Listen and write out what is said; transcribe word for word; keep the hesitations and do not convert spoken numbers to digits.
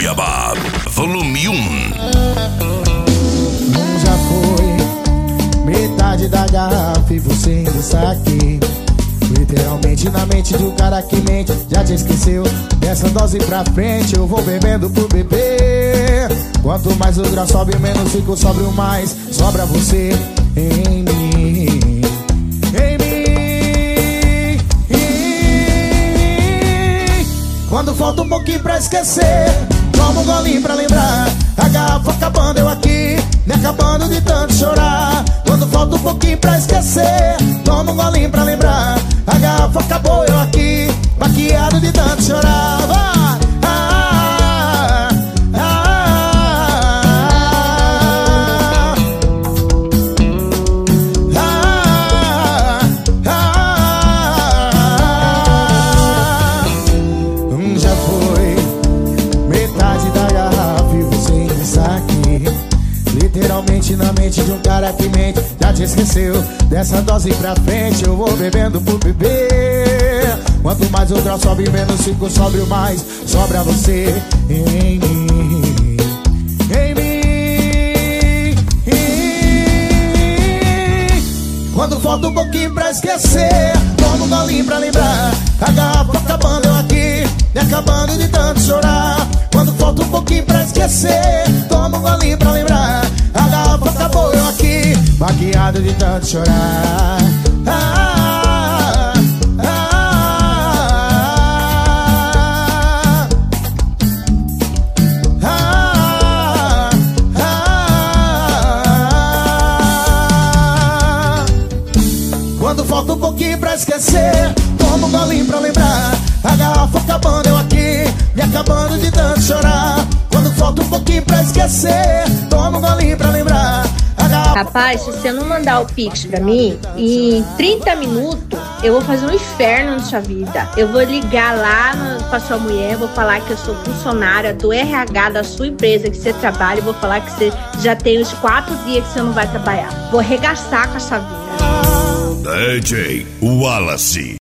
Cuiabá, volume um. Já foi metade da garrafa e você ainda está aqui. Literalmente na mente do cara que mente. Já te esqueceu, dessa dose pra frente eu vou bebendo por beber. Quanto mais o grau sobe, menos fico sóbrio, mais sobra você em mim. Em mim, em mim. Quando falta um pouquinho pra esquecer, toma um golinho pra lembrar. A garrafa acabando, eu aqui, me acabando de tanto chorar. Quando falta um pouquinho pra esquecer, toma um golinho pra lembrar. A garrafa acabou, eu aqui, baqueado de tanto chorar. Vai! Ah, ah, ah, ah, ah. Já foi metade da garrafa e você ainda está aqui. Literalmente na mente de um cara que mente. Já te esqueceu, dessa dose pra frente eu vou bebendo por beber. Quanto mais o grau sobe, menos fico sóbrio, mais sobra você em mim. Em mim, em mim. Quando falta um pouquinho pra esquecer, toma um golinho pra lembrar. A garrafa acabando, eu aqui, me acabando de tanto chorar. Quando falta um pouquinho pra esquecer, toma um golinho pra lembrar. A garrafa acabou, eu aqui, baqueado de tanto chorar. Ah, ah, ah, ah. Quando falta um pouquinho pra esquecer, toma um golinho pra lembrar. A garrafa acabando, eu aqui, me acabando de tanto chorar. Quando falta um pouquinho pra esquecer, toma um golinho pra lembrar. Rapaz, se você não mandar o Pix pra mim, em trinta minutos eu vou fazer um inferno na sua vida. Eu vou ligar lá no, pra sua mulher, vou falar que eu sou funcionária do R H da sua empresa que você trabalha. Vou falar que você já tem uns quatro dias que você não vai trabalhar. Vou arregaçar com essa vida. D J Wallace.